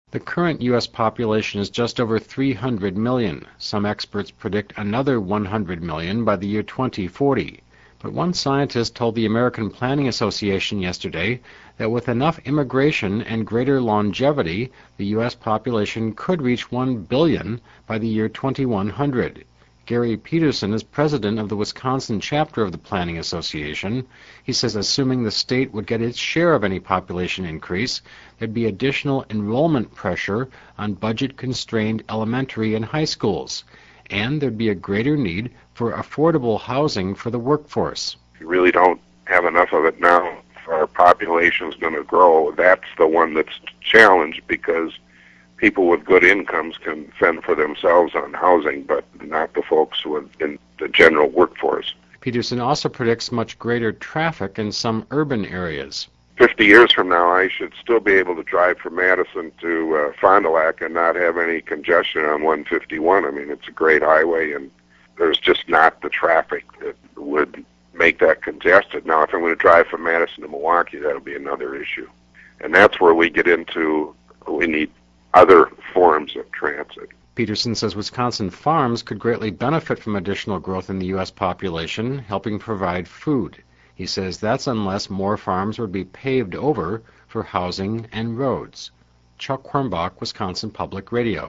The current U.S. population is just over 300 million. Some experts predict another 100 million by the year 2040. But one scientist told the American Planning Association yesterday that with enough immigration and greater longevity, the U.S. population could reach 1 billion by the year 2100. Gary Peterson is president of the Wisconsin chapter of the Planning Association. He says assuming the state would get its share of any population increase, there'd be additional enrollment pressure on budget-constrained elementary and high schools, and there'd be a greater need for affordable housing for the workforce. We really don't have enough of it now. If our population is going to grow, that's the one that's challenged because people with good incomes can fend for themselves on housing, but not the folks in the general workforce. Peterson also predicts much greater traffic in some urban areas. 50 years from now, I should still be able to drive from Madison to Fond du Lac and not have any congestion on 151. I mean, it's a great highway, and there's just not the traffic that would make that congested. Now, if I'm going to drive from Madison to Milwaukee, that'll be another issue. And that's where we get into, we need other forms of transit. Peterson says Wisconsin farms could greatly benefit from additional growth in the U.S. population, helping provide food. He says that's unless more farms would be paved over for housing and roads. Chuck Hornbach, Wisconsin Public Radio.